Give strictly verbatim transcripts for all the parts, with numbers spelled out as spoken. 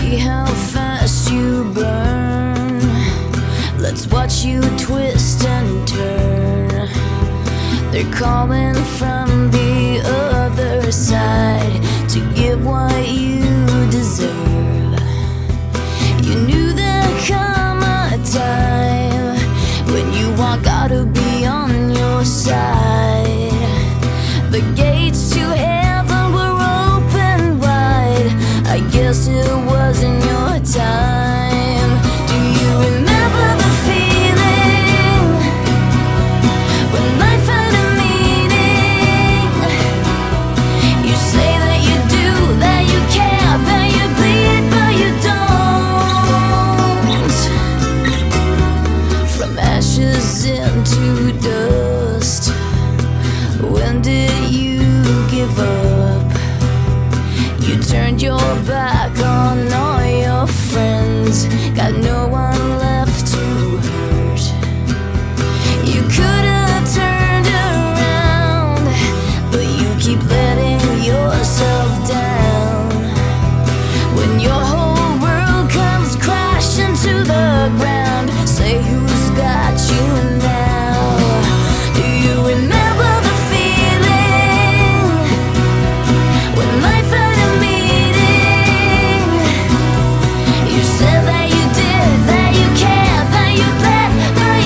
See how fast you burn. Let's watch you twist and turn. They're calling from the other side to get what you deserve. You knew there'd come a time when you want God to be on your side. The gates to heaven were open wide. I guess it wasn't your time. Do you remember the feeling when life had a meaning? You say that you do, that you care, that you bleed, but you don't. From ashes into dust. When did you give up? You turned your back on all your friends. Got no one left to hurt. You could have turned around, but you keep letting yourself down. When your whole world comes crashing to the ground, say who's got you now? Do you remember the feeling when life had a meaning? You said that you did, that you cared, that you bled, but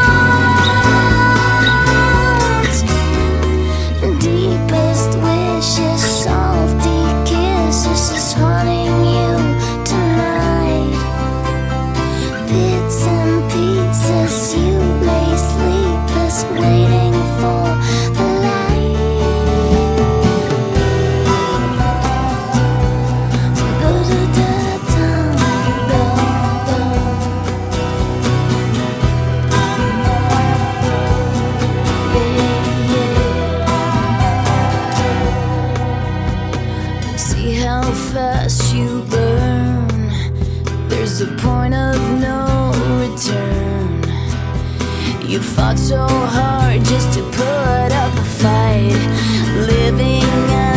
you don't. Deepest wishes, salty kisses is haunting you tonight. Bits and pieces, you lay sleepless, waiting for the light. See how fast you burn. There's a point of no return. You fought so hard just to put up a fight, living